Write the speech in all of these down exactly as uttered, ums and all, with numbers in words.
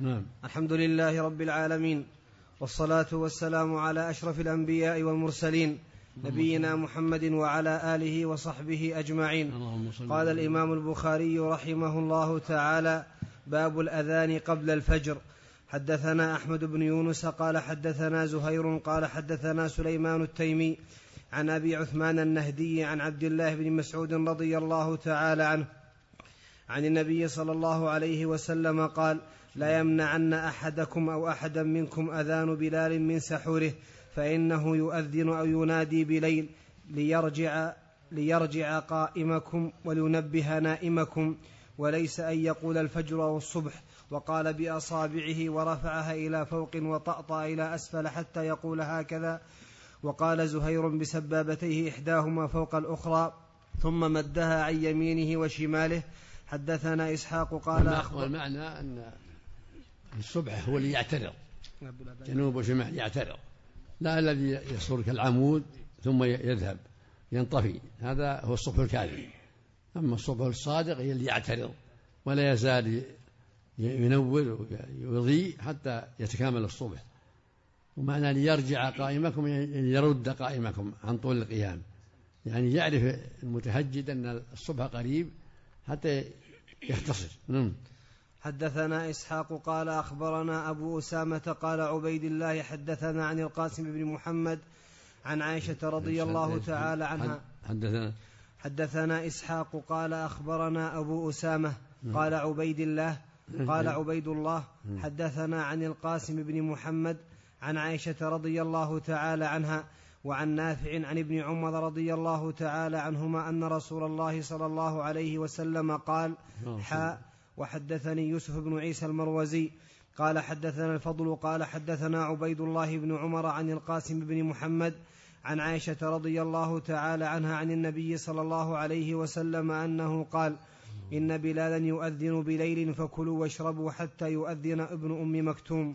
نعم. الحمد لله رب العالمين، والصلاة والسلام على أشرف الأنبياء والمرسلين نبينا محمد وعلى آله وصحبه أجمعين. قال الإمام البخاري رحمه الله تعالى: باب الأذان قبل الفجر. حدثنا أحمد بن يونس قال حدثنا زهير قال حدثنا سليمان التيمي عن أبي عثمان النهدي عن عبد الله بن مسعود رضي الله تعالى عنه عن النبي صلى الله عليه وسلم قال: لا يمنعن أحدكم أو أحدا منكم أذان بلال من سحوره، فإنه يؤذن أو ينادي بليل ليرجع, ليرجع قائمكم ولينبه نائمكم، وليس أن يقول الفجر أو الصبح. وقال بأصابعه ورفعها إلى فوق وطأطأ إلى أسفل حتى يقول هكذا. وقال زهير بسبابتيه إحداهما فوق الأخرى ثم مدها عن يمينه وشماله. حدثنا إسحاق قال أخبر. والمعنى أن الصبح هو اللي يعترض، جنوب وشمال يعترض، لا الذي يصور كالعمود ثم يذهب ينطفي، هذا هو الصبح الكاذب. أما الصبح الصادق هي اللي يعترض ولا يزال ينور ويضيء حتى يتكامل الصبح. ومعنى ليرجع قائمكم يعني يرد قائمكم عن طول القيام، يعني يعرف المتهجد أن الصبح قريب حتى يختصر. نعم. حدثنا إسحاق قال أخبرنا أبو أسامة قال عبيد الله حدثنا عن القاسم بن محمد عن عائشة رضي الله تعالى عنها. حدثنا حدثنا إسحاق قال أخبرنا أبو أسامة قال عبيد الله قال عبيد الله حدثنا عن القاسم بن محمد عن عائشة رضي الله تعالى عنها وعن نافع عن ابن عمر رضي الله تعالى عنهما أن رسول الله صلى الله عليه وسلم قال: حاء. وحدثني يوسف بن عيسى المروزي قال حدثنا الفضل قال حدثنا عبيد الله بن عمر عن القاسم بن محمد عن عائشة رضي الله تعالى عنها عن النبي صلى الله عليه وسلم أنه قال: إن بلالا يؤذن بليل فكلوا واشربوا حتى يؤذن ابن أم مكتوم.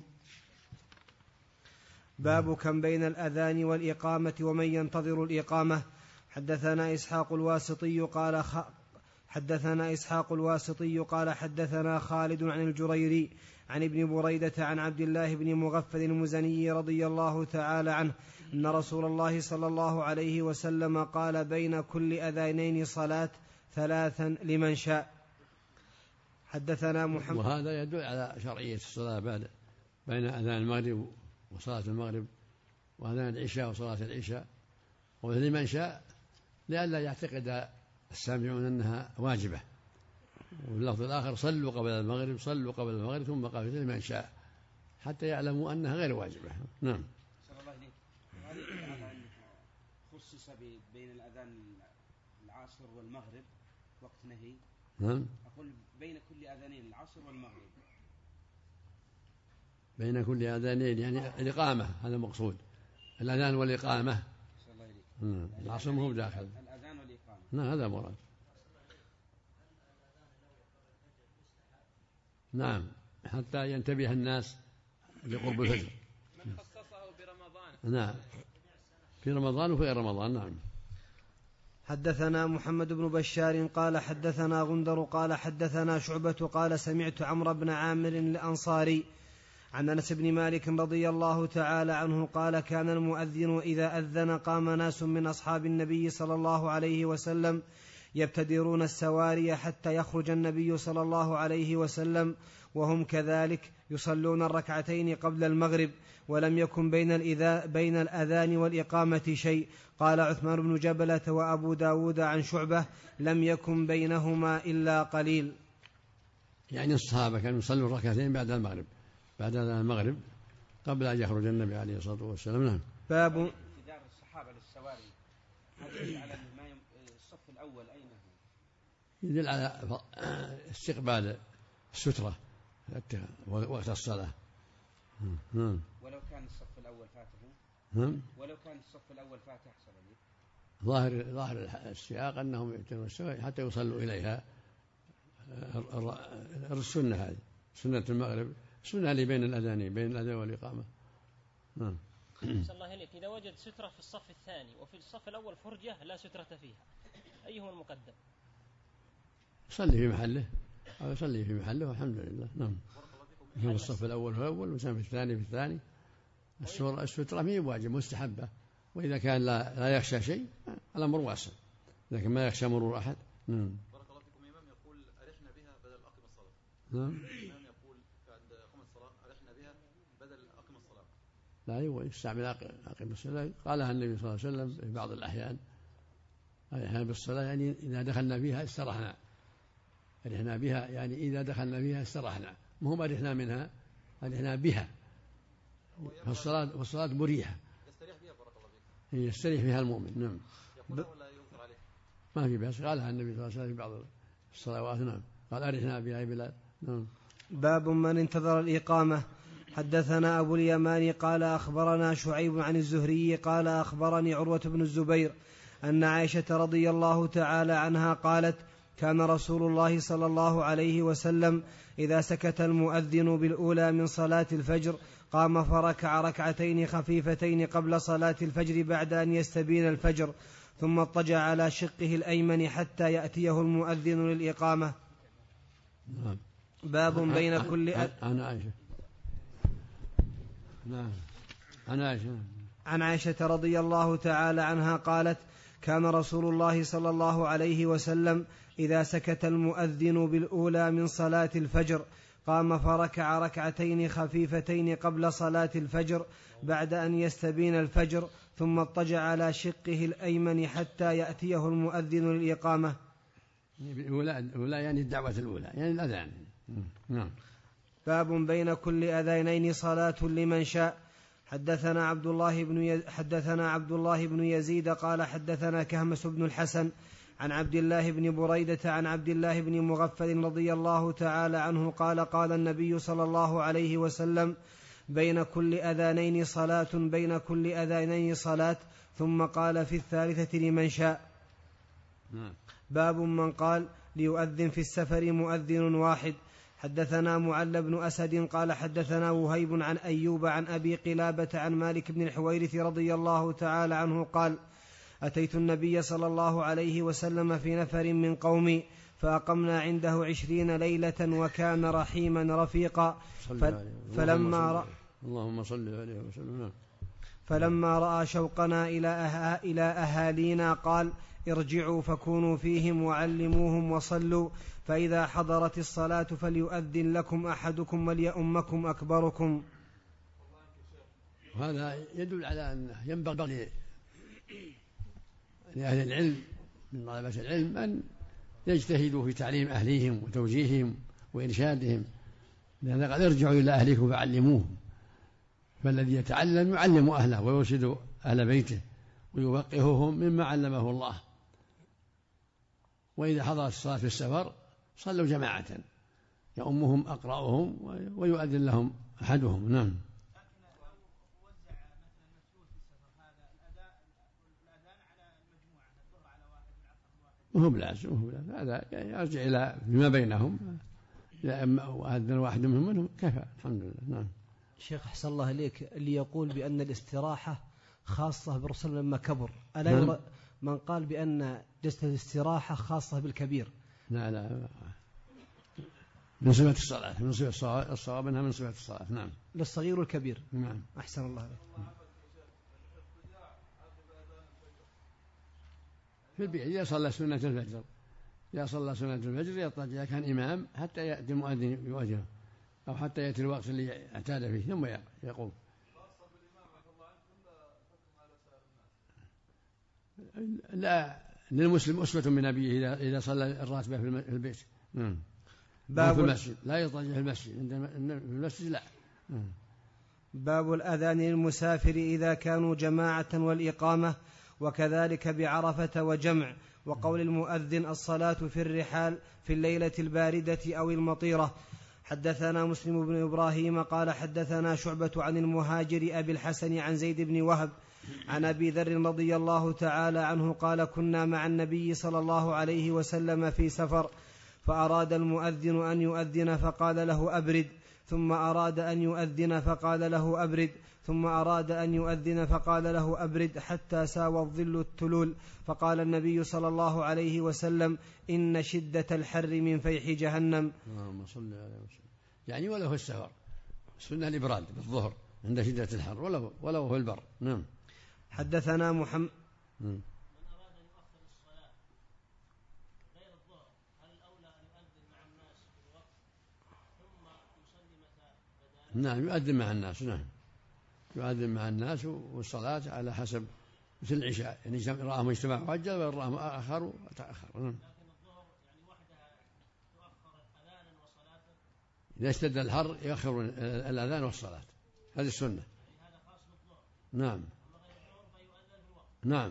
باب كم بين الأذان والإقامة ومن ينتظر الإقامة. حدثنا إسحاق الواسطي قال خ... حدثنا إسحاق الواسطي قال حدثنا خالد عن الجريري عن ابن بريدة عن عبد الله بن مغفل المزني رضي الله تعالى عنه أن رسول الله صلى الله عليه وسلم قال: بين كل أذانين صلاة ثلاثا لمن شاء. حدثنا محمد. وهذا يدل على شرعية الصلاة بعد بين أذان المغرب وصلاة المغرب وأذان العشاء وصلاة العشاء، ولمن شاء لئلا يعتقد السامعون أنها واجبة. واللفظ الآخر: صلوا قبل المغرب صلوا قبل المغرب ثم قبل لمن شاء، حتى يعلموا أنها غير واجبة. نعم. صلى الله عليه وسلم خصص بين الأذان العصر والمغرب وقت نهي. نعم. أقول بين كل أذانين العصر والمغرب. بين كل أذانين يعني الإقامة، هذا مقصود، الأذان والإقامة. نعم. العصر مو داخل الأذان والإقامة. نعم هذا مراد. نعم حتى ينتبه الناس لقرب الفجر. من خصصه برمضان. نعم في رمضان وفي غير رمضان. نعم. حدثنا محمد بن بشار قال حدثنا غندر قال حدثنا شعبة قال سمعت عمرو بن عامر الأنصاري عن أنس بن مالك رضي الله تعالى عنه قال: كان المؤذن إذا أذن قام ناس من أصحاب النبي صلى الله عليه وسلم يبتدرون السواري حتى يخرج النبي صلى الله عليه وسلم وهم كذلك يصلون الركعتين قبل المغرب، ولم يكن بين, بين الأذان والإقامة شيء. قال عثمان بن جبلة وأبو داود عن شعبة: لم يكن بينهما إلا قليل. يعني الصحابة كانوا يصلوا الركعتين بعد المغرب بعد المغرب قبل أن يخرج النبي عليه الصلاة والسلام. نعم. باب ابتدار الصحابة للسواري هذا على الصف الأول أين هو؟ يدل على استقبال السترة وقت الصلاة. نعم. ولو كان الصف الأول فاته. نعم. ولو كان الصف الأول فاته أحسن لي. ظاهر ظاهر السياق أنهم يأتون السواري حتى يصلوا إليها. السنة هذه سنة المغرب سنة اللي بين الأذانين بين الأذان والإقامة. نعم. صلى الله عليك. إذا وجد سترة في الصف الثاني وفي الصف الأول فرجة لا سترة فيها، أيهما المقدم؟ صلي في محله أو يصلي في محله والحمد لله. نعم. في الصف الأول في الأول وسام في الثاني في الثاني. السورة السترة مي بواجب مستحبة، وإذا كان لا, لا يخشى شيء الأمر واسع، لكن ما يخشى مرور أحد. نعم. بارك الله فيكم. إمام يقول أرحنا بها بدل أقم الصلاة. نعم. إمام يقول عند أقم الصلاة أرحنا بها بدل أقم الصلاة. لا أيوة يستعمل أقم الصلاة، قالها النبي صلى الله عليه وسلم في بعض الأحيان. أرحنا بالصلاة يعني إذا دخلنا فيها استرحنا، أرحنا بها يعني إذا دخلنا فيها استرحنا، مهم أرحنا منها، أرحنا بها. فالصلاة والصلاة مريحة يستريح بها. بارك الله فيكم. يستريح فيها المؤمن. نعم. يقول ولا ينكر عليه؟ ما في بأس، قالها النبي صلى الله عليه وسلم في بعض الصلوات. نعم. قال أرحنا بها يا بلال. نعم. باب من انتظر الإقامة. حدثنا أبو اليمان قال أخبرنا شعيب عن الزهري قال أخبرني عروة بن الزبير أن عائشة رضي الله تعالى عنها قالت: كان رسول الله صلى الله عليه وسلم إذا سكت المؤذن بالأولى من صلاة الفجر قام فركع ركعتين خفيفتين قبل صلاة الفجر بعد أن يستبين الفجر، ثم اضطجع على شقه الأيمن حتى يأتيه المؤذن للإقامة. نعم. باب بين كل أ... عن عائشة. نعم. عن عائشة. عن عائشة رضي الله تعالى عنها قالت: كان رسول الله صلى الله عليه وسلم إذا سكت المؤذن بالأولى من صلاة الفجر قام فركع ركعتين خفيفتين قبل صلاة الفجر بعد أن يستبين الفجر، ثم اضطجع على شقه الأيمن حتى يأتيه المؤذن للإقامة. الأولى يعني الدعوة الأولى يعني الأذان. نعم. باب بين كل أذانين صلاة لمن شاء. حدثنا عبد الله بن ي... حدثنا عبد الله بن يزيد قال حدثنا كهمس بن الحسن عن عبد الله بن بريدة عن عبد الله بن مغفل رضي الله تعالى عنه قال: قال النبي صلى الله عليه وسلم: بين كل أذانين صلاة بين كل أذانين صلاة، ثم قال في الثالثة لمن شاء. باب من قال ليؤذن في السفر مؤذن واحد. حدثنا معل بن أسد قال حدثنا وهيب عن أيوب عن أبي قلابة عن مالك بن الحويرث رضي الله تعالى عنه قال: أتيت النبي صلى الله عليه وسلم في نفر من قومي فأقمنا عنده عشرين ليلة وكان رحيما رفيقا. فلما رأى اللهم صل عليه وسلم فلما رأى شوقنا إلى, أه... إلى أهالينا قال: ارجعوا فكونوا فيهم وعلموهم وصلوا، فإذا حضرت الصلاة فليؤذن لكم أحدكم وليؤمكم أكبركم. وهذا يدل على أنه ينبغي لأهل العلم من طلبة العلم أن يجتهدوا في تعليم أهليهم وتوجيههم وإرشادهم، لأن قد ارجعوا إلى أهلكم فعلموهم. فالذي يتعلم يعلم أهله ويرشد أهل بيته ويوقههم مما علمه الله. وإذا حضرت الصلاة في السفر صلوا جماعة يؤمهم أقرأهم ويؤذن لهم أحدهم. نعم. وهو بلازم وهو بلازم هذا يرجع إلى فيما بينهم، إذا أذن واحد منهم منهم كفى الحمد لله. نعم. شيخ أحسن الله إليك، اللي يقول بأن الاستراحة خاصة بالرسول لما كبر، ألا نعم. يرى من قال بأن جلسة الاستراحة خاصة بالكبير؟ لا لا، من صفة الصلاة، من صفة الصواب أنها من صفة الصلاة. نعم. للصغير والكبير. نعم. أحسن الله عليك. في البيت إذا صلى سنة الفجر إذا صلى سنة الفجر يضطجع كان إمام حتى يأتي المؤذن يؤذنه، أو حتى يأتي الوقت اللي اعتاد فيه ثم يقوم. لا، للمسلم أسوة من أبيه إذا إذا صلى الراتبة في البيت. نعم. باب في المسجد لا يضطجع في المسجد، عندما في المسجد لا. نعم. باب الأذان للمسافر إذا كانوا جماعة والإقامة، وكذلك بعرفة وجمع، وقول المؤذن الصلاة في الرحال في الليلة الباردة أو المطيرة. حدثنا مسلم بن إبراهيم قال حدثنا شعبة عن المهاجر أبي الحسن عن زيد بن وهب عن أبي ذر رضي الله تعالى عنه قال: كنا مع النبي صلى الله عليه وسلم في سفر، فأراد المؤذن أن يؤذن فقال له أبرد، ثم أراد أن يؤذن فقال له أبرد، ثم أراد أن يؤذن فقال له أبرد، حتى ساوى الظل التلول. فقال النبي صلى الله عليه وسلم: إن شدة الحر من فيح جهنم. اللهم صل عليه وسلم. يعني وله السفر سنة الإبراد بالظهر عند شدة الحر ولو ولو في البر. نعم. حدثنا محمد نعم. من أراد أن يؤخر الصلاة غير الظهر هل الأولى أن يؤذن مع الناس في الوقت ثم يصلي متى بدأ؟ نعم يؤذن مع الناس. نعم يؤذن مع الناس والصلاة على حسب مثل العشاء يعني رآهم اجتماعوا عجل ورآهم أخروا تأخر. نعم. لكن الظهر يعني وحدها تؤخر أذانا وصلاة. إذا اشتد الحر يؤخر الأذان والصلاة هذه السنة. يعني هذا خاص بالظهر. نعم. أما غير الظهر فيؤذن في الوقت. نعم.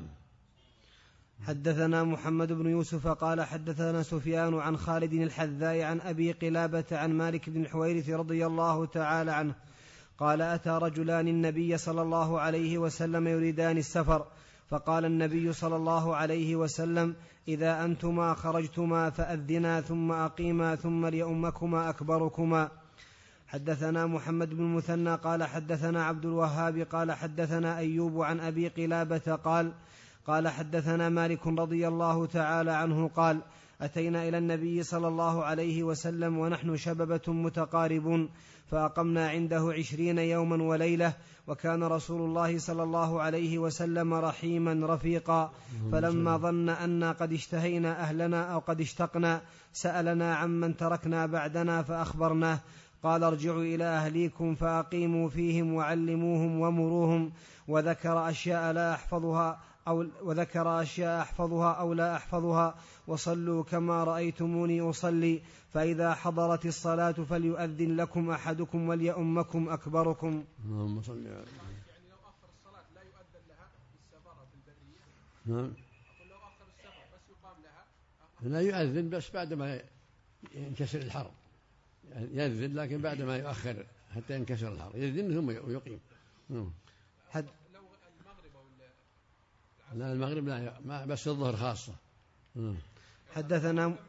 حدثنا محمد بن يوسف قال حدثنا سفيان عن خالد الحذاء عن أبي قلابة عن مالك بن الحويرث رضي الله تعالى عنه قال أتى رجلان النبي صلى الله عليه وسلم يريدان السفر فقال النبي صلى الله عليه وسلم إذا أنتما خرجتما فأذنا ثم أقيما ثم ليؤمكما أكبركما. حدثنا محمد بن المثنى قال حدثنا عبد الوهاب قال حدثنا أيوب عن أبي قلابة قال قال حدثنا مالك رضي الله تعالى عنه قال أتينا إلى النبي صلى الله عليه وسلم ونحن شببة متقاربون فأقمنا عنده عشرين يوما وليلة وكان رسول الله صلى الله عليه وسلم رحيما رفيقا فلما ظن أنا قد اشتهينا أهلنا أو قد اشتقنا سألنا عمن تركنا بعدنا فأخبرناه قال ارجعوا إلى أهليكم فأقيموا فيهم وعلموهم ومروهم وذكر أشياء لا أحفظها أو وذكر أشياء أحفظها أو لا أحفظها وصلوا كما رأيتموني أصلي فإذا حضرت الصلاة فليؤذن لكم أحدكم وليؤمكم أكبركم. اللهم صل على يعني لو أخر الصلاة لا يؤذن لها في السفر أو في البرية. نعم. أقول لو أخر السفر بس يقام لها. لا يؤذن بس بعد ما ينكسر الحر يأذن لكن بعد ما يؤخر حتى ينكسر الحر يأذن ثم يقيم. حد لو المغرب أو لا المغرب لا ما بس الظهر خاصة. حدثنا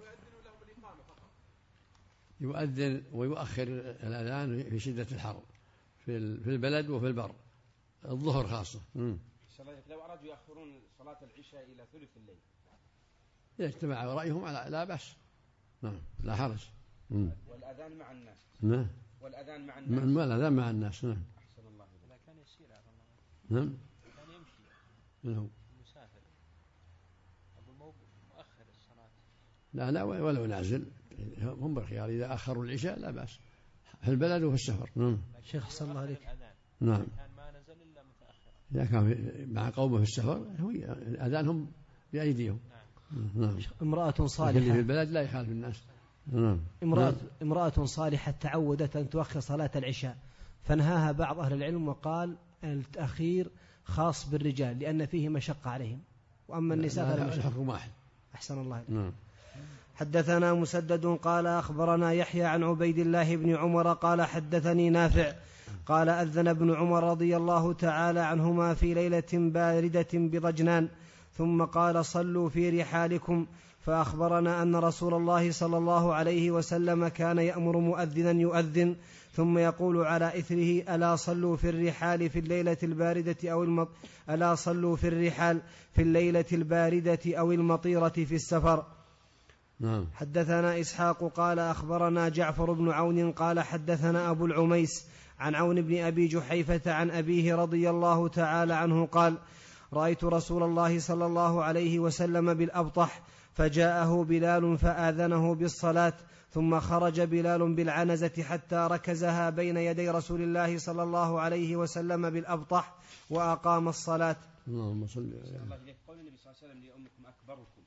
يؤذن ويؤخر الأذان في شدة الحر في البلد وفي البر الظهر خاصة. لو أرادوا يأخرون صلاة العشاء إلى ثلث الليل إذا اجتمع رأيهم على لا بأس. نعم لا حرج. والأذان مع الناس. نعم. والأذان مع الناس. ما الأذان مع الناس. نعم. أحسن الله إليك. كان يسير على نعم. كان يمشي. من هو؟ المسافر. أبو الموقف مؤخر الصلاة. لا لا ولو نازل هم بالخيار إذا أخروا العشاء لا بأس في البلد وفي السفر. نعم. شيخ صلى الله عليك. نعم. كان ما نزل إلا متأخر. إذا كان مع قومه في السفر هو أذانهم بأيديهم. نعم. امرأة صالحة اللي في البلد لا يخالف الناس. نعم. امرأة, امرأة صالحة تعودت أن تؤخر صلاة العشاء فنهاها بعض أهل العلم وقال التأخير خاص بالرجال لأن فيه مشقة عليهم وأما النساء فلا مشقة. الحكم واحد. أحسن الله. نعم. حدثنا مسدد قال أخبرنا يحيى عن عبيد الله بن عمر قال حدثني نافع قال أذن ابن عمر رضي الله تعالى عنهما في ليلة باردة بضجنان ثم قال صلوا في رحالكم فأخبرنا أن رسول الله صلى الله عليه وسلم كان يأمر مؤذنا يؤذن ثم يقول على إثره ألا صلوا في الرحال في الليلة الباردة أو المط... ألا صلوا في الرحال في الليلة الباردة أو المطيرة في السفر. نعم. حدثنا إسحاق قال أخبرنا جعفر بن عون قال حدثنا أبو العميس عن عون بن أبي جحيفة عن أبيه رضي الله تعالى عنه قال رأيت رسول الله صلى الله عليه وسلم بالأبطح فجاءه بلال فآذنه بالصلاة ثم خرج بلال بالعنزة حتى ركزها بين يدي رسول الله صلى الله عليه وسلم بالأبطح وأقام الصلاة. اللهم صل على الله إليك. قول النبي صلى الله عليه وسلم لأمكم أكبركم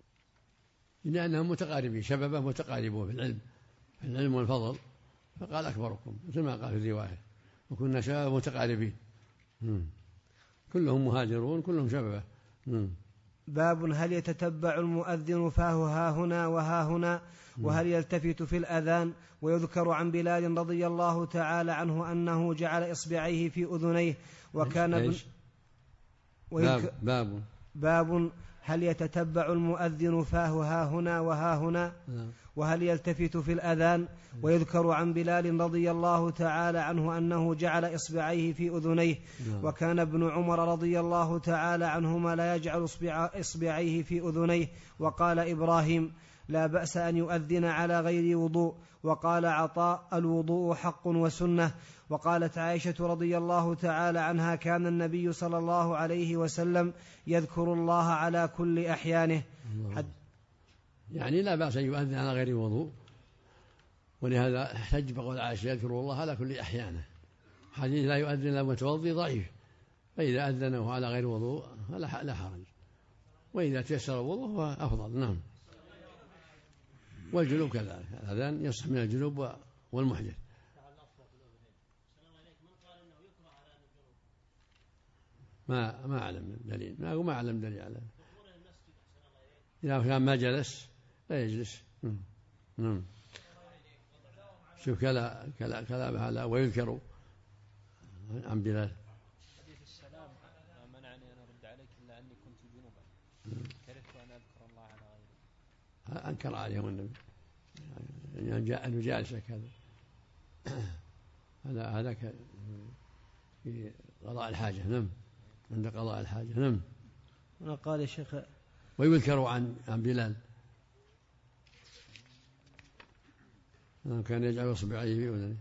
لأنهم متقاربين شبابه متقاربون في العلم في العلم والفضل فقال أكبركم مثل ما قال في الرواية وكنا شباب متقاربين كلهم مهاجرون كلهم شبابه. باب هل يتتبع المؤذن فاه ها هنا وها هنا وهل يلتفت في الأذان. ويذكر عن بلال رضي الله تعالى عنه أنه جعل إصبعيه في أذنيه وكان ابن باب, باب باب هل يتتبع المؤذن فاه ها هنا وها هنا وهل يلتفت في الأذان. ويذكر عن بلال رضي الله تعالى عنه أنه جعل إصبعيه في أذنيه وكان ابن عمر رضي الله تعالى عنهما لا يجعل إصبعيه في أذنيه. وقال إبراهيم لا بأس أن يؤذن على غير وضوء. وقال عطاء: الوضوء حق وسنة. وقالت عائشة رضي الله تعالى عنها: كان النبي صلى الله عليه وسلم يذكر الله على كل أحيانه. حد يعني لا بأس أن يؤذن على غير وضوء، ولهذا احتج بقول عائشة: يذكر الله على كل أحيانه. حديث لا يؤذن إلا متوضي ضعيف، فإذا أذنه على غير وضوء فلا حرج، وإذا تيسر الوضوء هو أفضل. نعم. والجنوب كذلك، الأذان يصح من الجنوب والمحدث. ما ما أعلم دليل، ما ما أعلم دليل على إذا كان ما جلس لا يجلس. نعم. شوف كلا كلا كلام هذا ويذكر عن بلال. حديث السلام ما منعني أن أرد عليك إلا أني كنت جنوبا كرهت أن أذكر الله على غيره. أنكر عليهم النبي أن يجالسك هذا هذا هذا في قضاء الحاجة. نعم. عند قضاء الحاجة. نعم. قال يا شيخ ويذكر عن عن بلال كان يجعل إصبعيه في أذنه.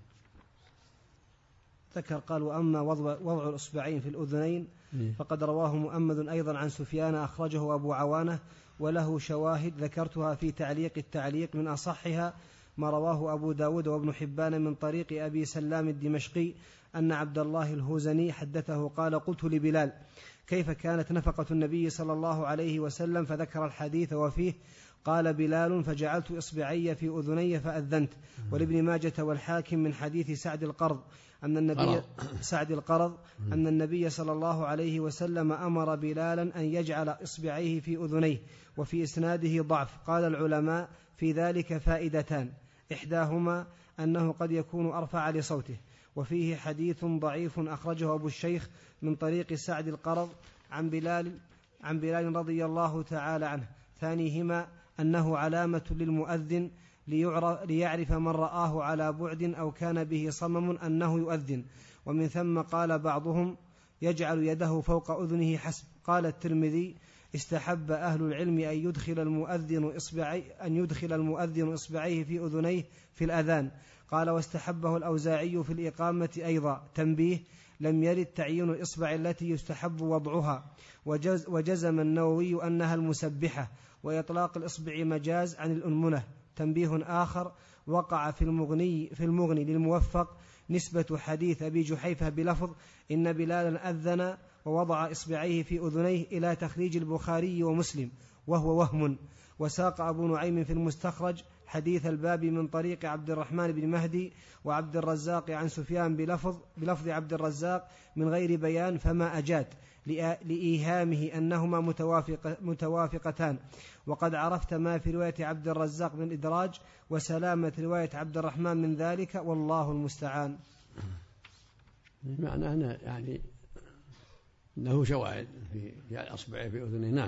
ذكر قال: وأما وضع, وضع الإصبعين في الأذنين فقد رواه مؤمد أيضا عن سفيان، أخرجه أبو عوانة وله شواهد ذكرتها في تعليق التعليق. من أصحها ما رواه أبو داود وابن حبان من طريق أبي سلام الدمشقي أن عبد الله الهوزني حدثه قال: قلت لبلال: كيف كانت نفقة النبي صلى الله عليه وسلم؟ فذكر الحديث وفيه قال بلال: فجعلت إصبعي في أذني فأذنت. ولابن ماجة والحاكم من حديث سعد القرض أن النبي سعد القرض أن النبي صلى الله عليه وسلم أمر بلالا أن يجعل إصبعيه في أذنيه، وفي إسناده ضعف. قال العلماء: في ذلك فائدتان: إحداهما أنه قد يكون أرفع لصوته، وفيه حديث ضعيف أخرجه أبو الشيخ من طريق سعد القرض عن بلال عن بلال رضي الله تعالى عنه. ثانيهما أنه علامة للمؤذن ليعرف من رآه على بعد أو كان به صمم أنه يؤذن. ومن ثم قال بعضهم: يجعل يده فوق أذنه حسب. قال الترمذي: استحب أهل العلم أن يدخل المؤذن إصبعي أن يدخل المؤذن إصبعيه في أذنيه في الأذان. قال: واستحبه الأوزاعي في الإقامة أيضا. تنبيه: لم يرد تعيين الإصبع التي يستحب وضعها، وجز وجزم النووي أنها المسبحة، وإطلاق الإصبع مجاز عن الأنمنة. تنبيه آخر: وقع في المغني, في المغني للموفق نسبة حديث أبي جحيفة بلفظ إن بلالا أذن ووضع إصبعيه في أذنيه إلى تخريج البخاري ومسلم، وهو وهم. وساق أبو نعيم في المستخرج حديث الباب من طريق عبد الرحمن بن مهدي وعبد الرزاق عن سفيان بلفظ, بلفظ عبد الرزاق من غير بيان فما أجاد، لإيهامه أنهما متوافق متوافقتان. وقد عرفت ما في رواية عبد الرزاق من إدراج، وسلامة رواية عبد الرحمن من ذلك، والله المستعان. معناه أنه يعني له شواهد في أصبعه في أذنه. نعم.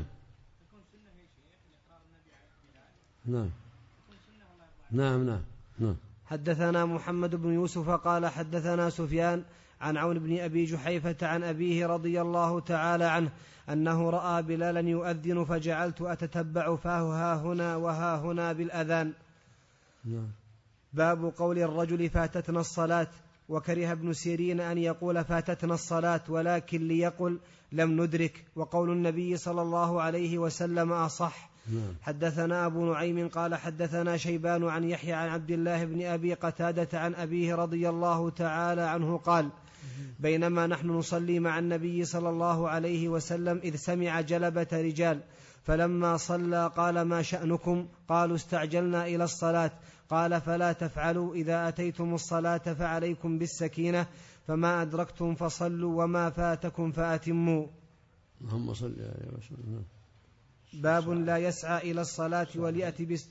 نعم نعم نعم نعم. حدثنا محمد بن يوسف قال حدثنا سفيان عن عون بن أبي جحيفة عن أبيه رضي الله تعالى عنه أنه رأى بلالا يؤذن فجعلت أتتبع فاه ها هنا وها هنا بالأذان. نعم. باب قول الرجل فاتتنا الصلاة. وكره ابن سيرين أن يقول فاتتنا الصلاة، ولكن ليقل لم ندرك، وقول النبي صلى الله عليه وسلم أصح. حدثنا أبو نعيم قال حدثنا شيبان عن يحيى عن عبد الله بن أبي قتادة عن أبيه رضي الله تعالى عنه قال: بينما نحن نصلي مع النبي صلى الله عليه وسلم إذ سمع جلبة رجال، فلما صلى قال: ما شأنكم؟ قالوا: استعجلنا إلى الصلاة. قال: فلا تفعلوا، إذا أتيتم الصلاة فعليكم بالسكينة، فما أدركتم فصلوا وما فاتكم فأتموا. اللهم صل عليه وسلم. باب لا يسعى إلى الصلاة وليأتي بس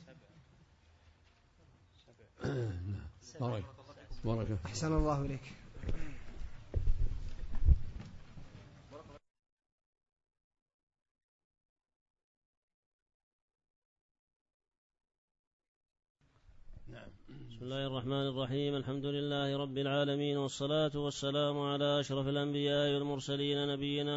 بركة. أحسن الله إليك. بسم الله الرحمن الرحيم. الحمد لله رب العالمين، والصلاة والسلام على أشرف الأنبياء والمرسلين نبينا